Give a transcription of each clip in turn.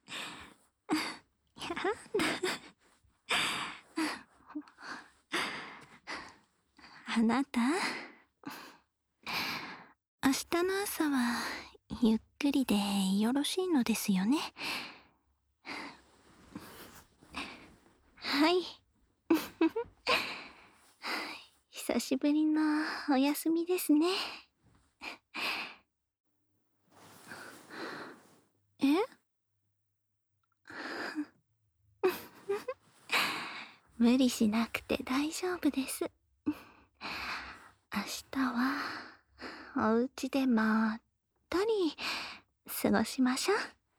やだ。あなた、明日の朝はゆっくりでよろしいのですよね。はい。久しぶりのお休みですね。え？無理しなくて大丈夫です。明日はお家でまったり過ごしましょ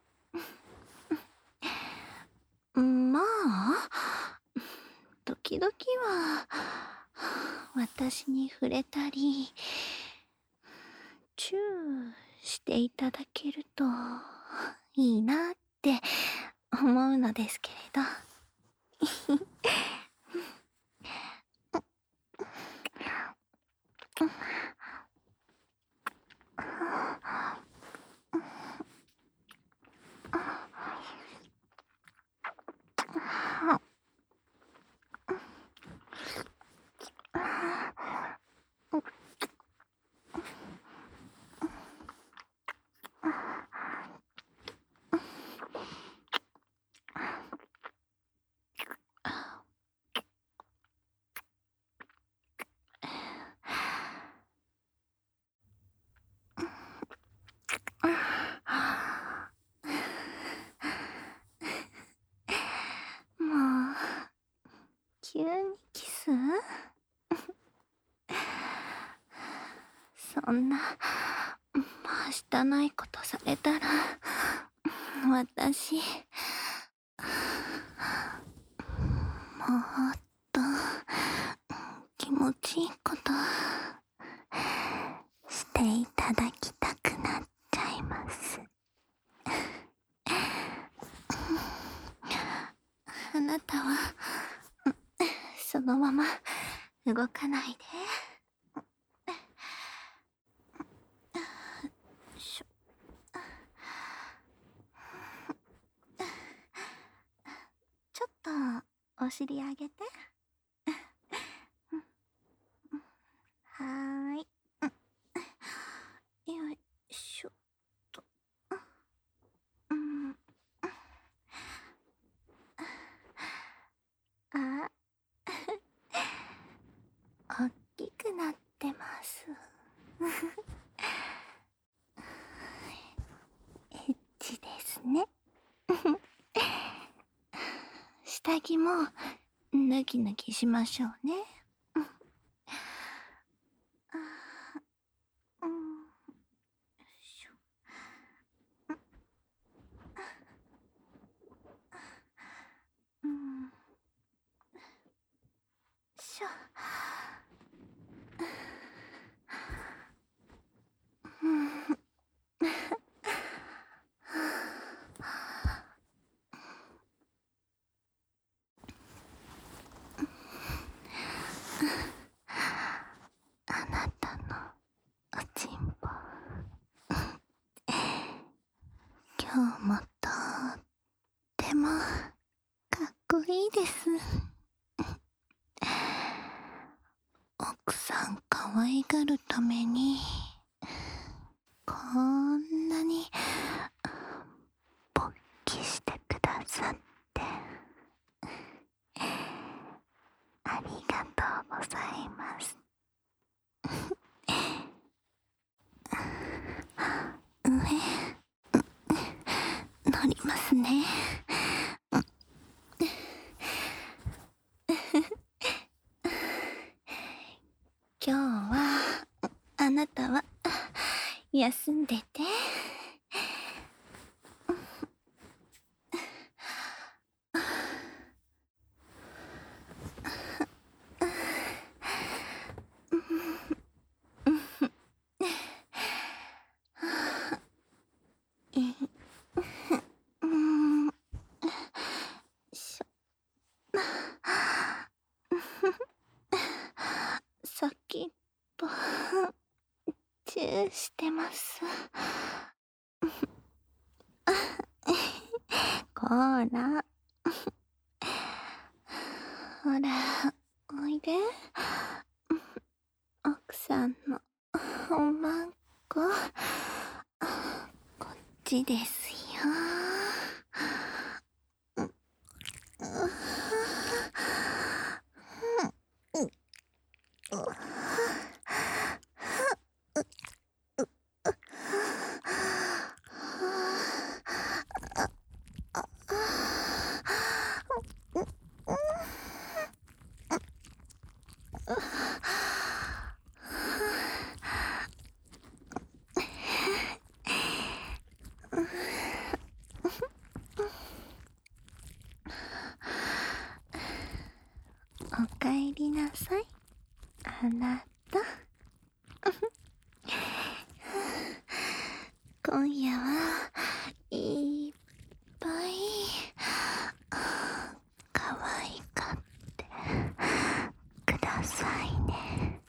う。まあ、時々は私に触れたりチューしていただけるといいなって思うのですけれど。もう急にキス？そんなはしたないことされたら私もっと気持ちいいことしていただきたくなっちゃいます。あなたはそのまま動かないで。しょちょっとお尻上げて。はーい。よいしょっと。あ、おっきくなってます。エッチですね。下着も脱ぎ脱ぎしましょうね。うん、しょ。うん、しょ。うん。あなたのおちんぽ、今日もとってもかっこいいです。奥さん可愛がるためにこんなに勃起してくださってありがとうございます。上乗りますね。今日はあなたは休んでて。しょ。先っぽチューしてます。 こーら。ほら、おいで。奥さんのおまんこ。こっちですよ。おかえりなさい、あなた。今夜はいっぱい可愛がってくださいね。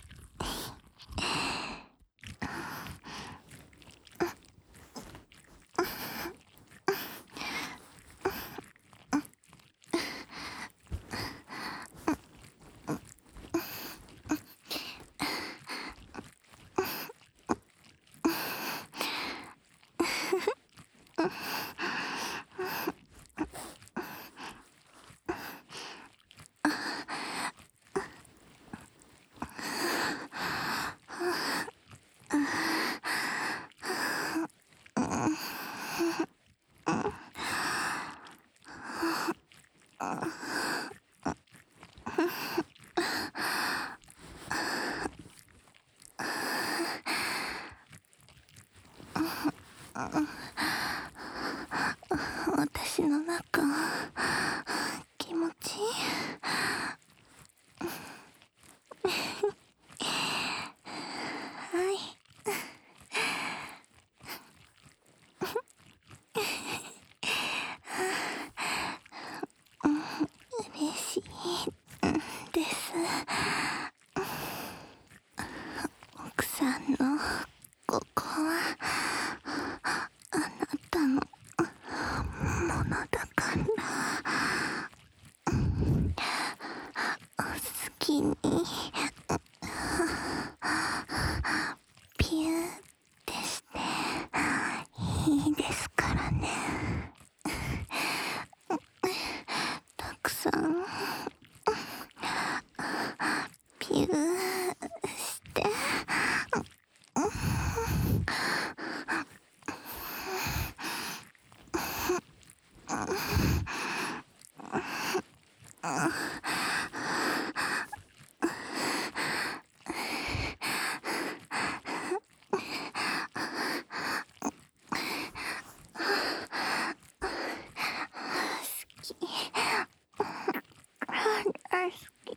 私の中気持ちいい。はい。嬉しいです。奥さんのここはあなたのものだから、お好きにピューってしていいですからね。たくさんピューして好き。大好き。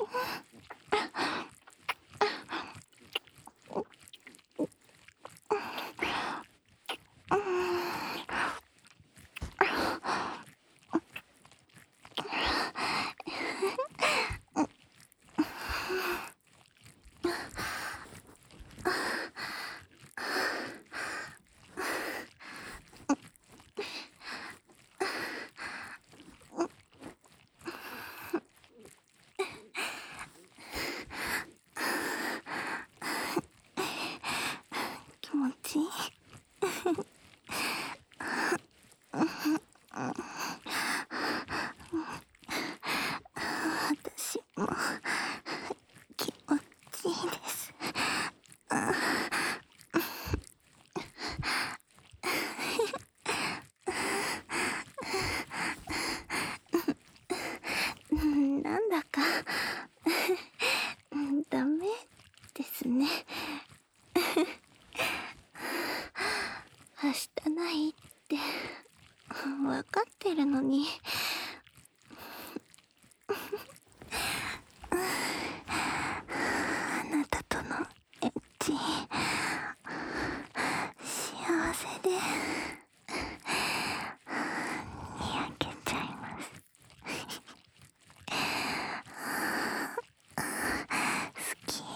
気持ちいい。私も気持ちいいです。なんだかダメですね。明日ないって分かってるのに。あなたとのエッチ幸せでにやけちゃいます。好き、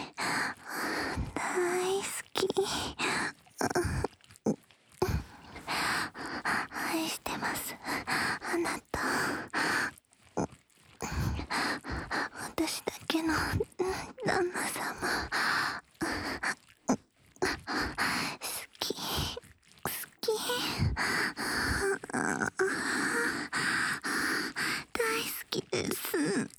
大好き、愛してます。 あなた、私だけの旦那様、好き、好き、大好きです。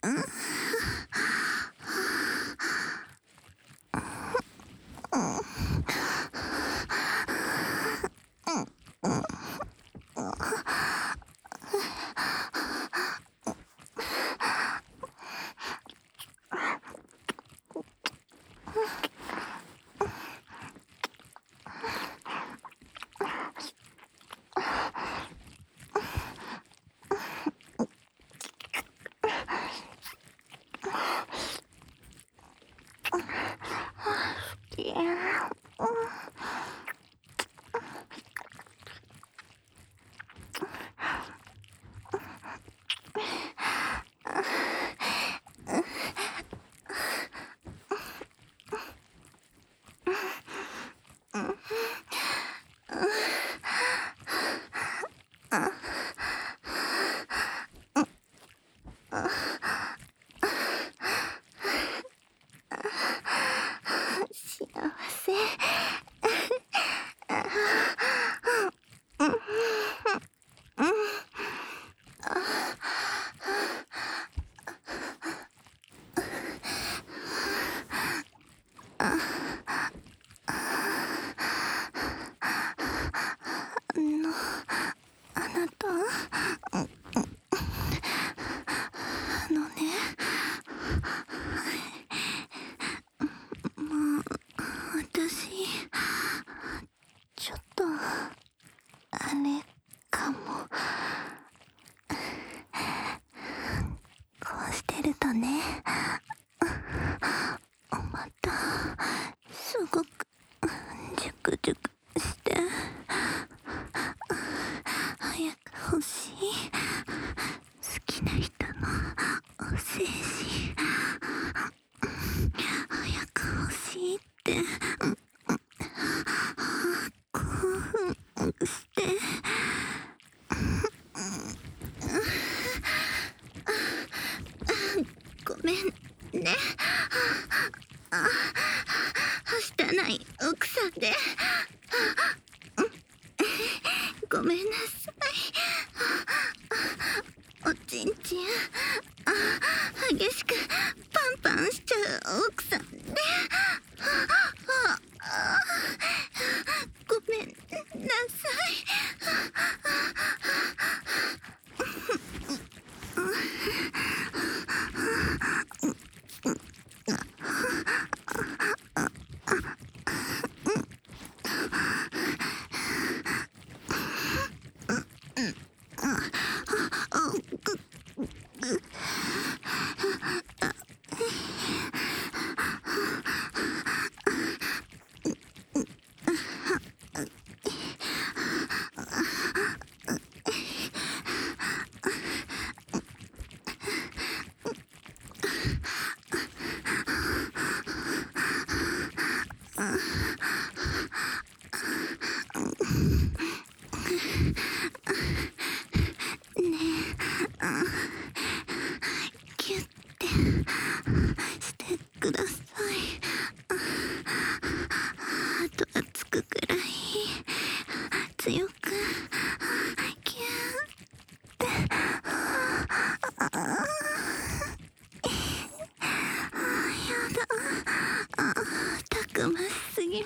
いや、幸せ。あなた、私、ちょっと、あれかも。こうしてるとね、また、すごく、ジュクジュクして、早く欲しい。好きな人の精子、早く欲しいって、興奮して、ごめんね。はしたない奥さんで。ごめんなさい。おちんちん、激しくパンパンしちゃう奥さんで。ごめんなさい。キュッてしてください。あとつくくらい強くキュッて。やだ、たくましすぎます。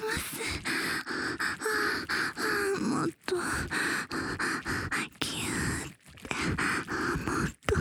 もっとキュッて、もっと。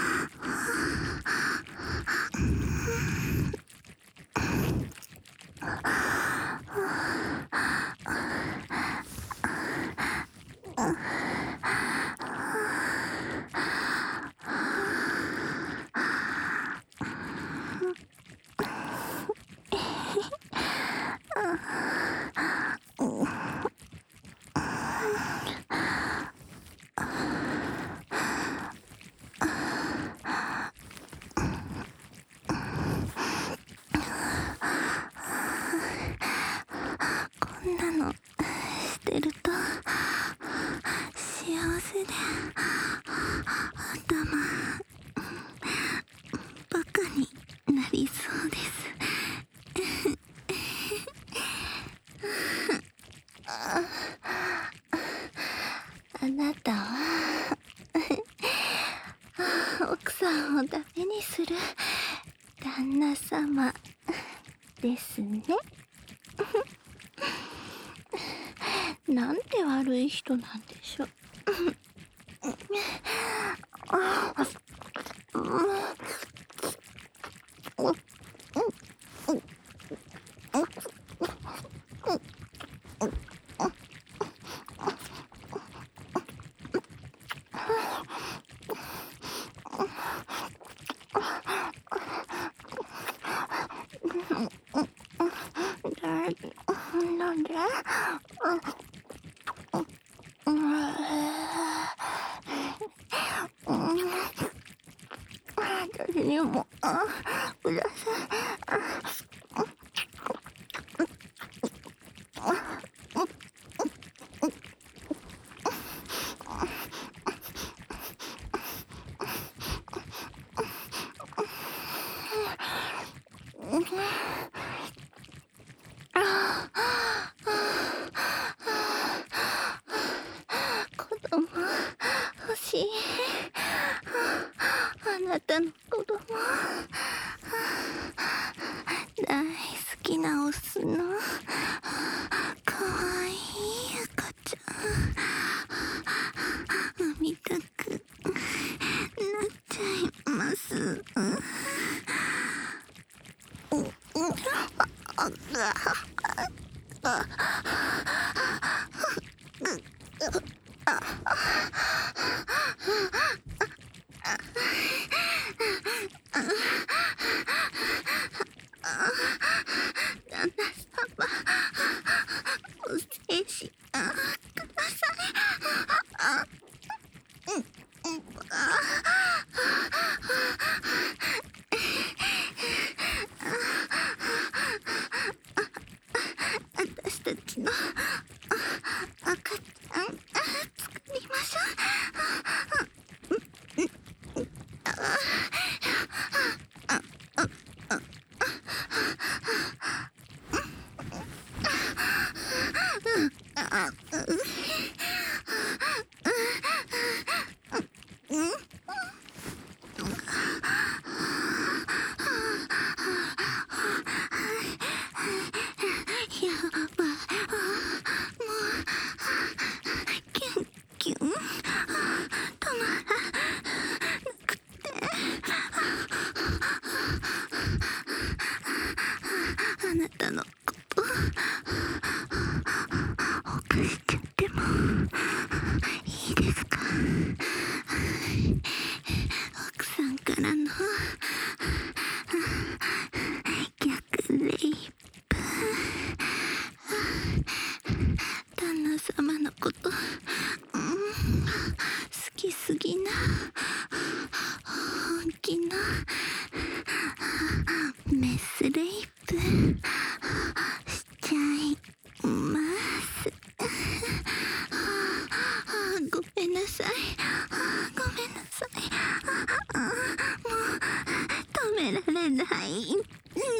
こんなのしてると幸せでバカになりそうです。あなたは奥さんをダメにする旦那様ですね。なんて悪い人なんでしょう。なんで？私にもくださ子供欲しい。あなたの子供大好きなオスのかわいい赤ちゃん産みたくなっちゃいます。旦那様、お精子ください。私たちの赤ちゃん作りましょう。やばい。もうキュンキュン止まらなくて。あなたのこと犯しちゃってもいいですか？奥さんからの逆レイプ。旦那様のこと好きすぎな本気のメスレイプしちゃいます。ごめんなさい。ごめんなさい。もう止められないの。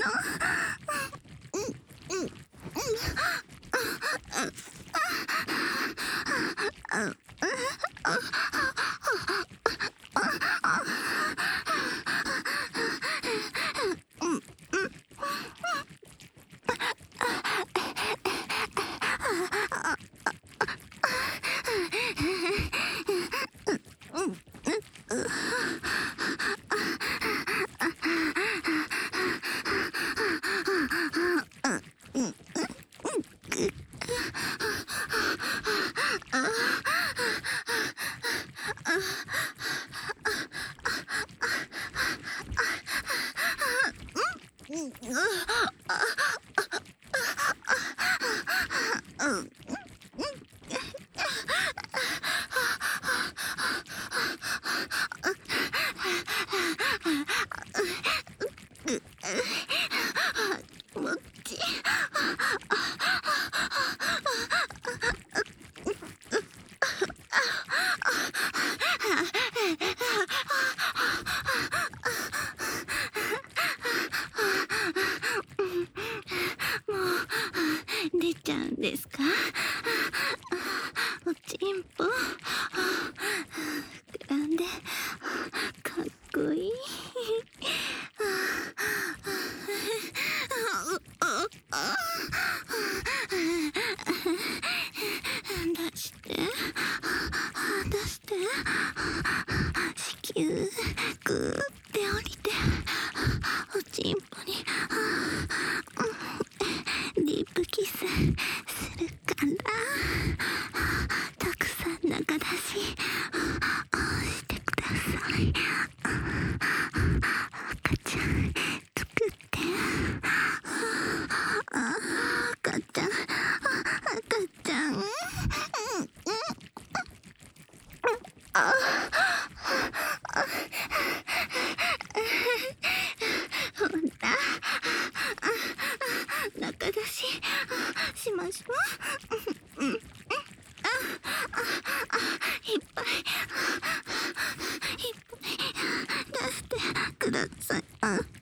もっち腹出ししてください。赤ちゃん作って赤ちゃん赤ちゃんほら中出ししましょう。いっぱい出してください。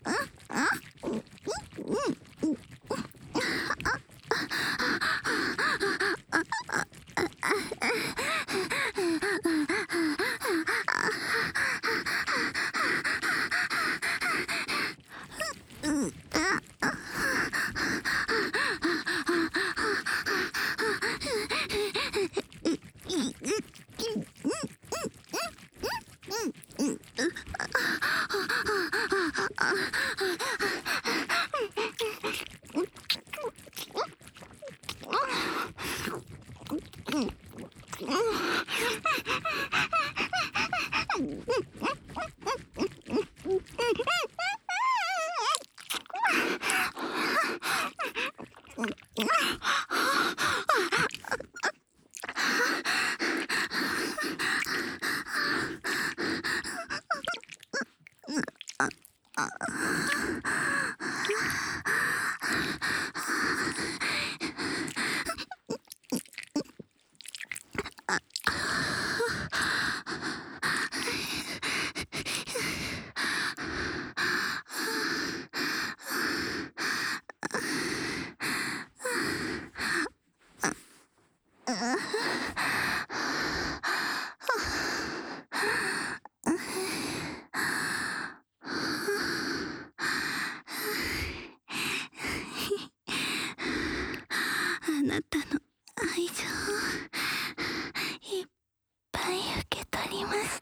あなたの愛情いっぱい受け取りました。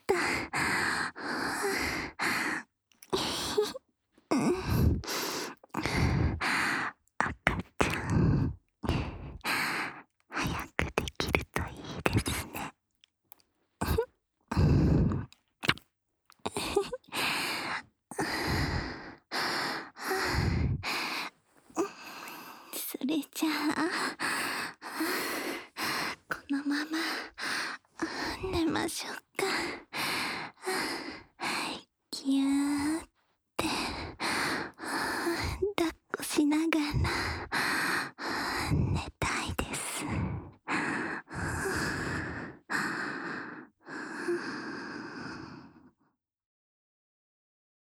赤ちゃん早くできるといいですね。それじゃあこのまま寝ましょうか。ぎゅーって抱っこしながら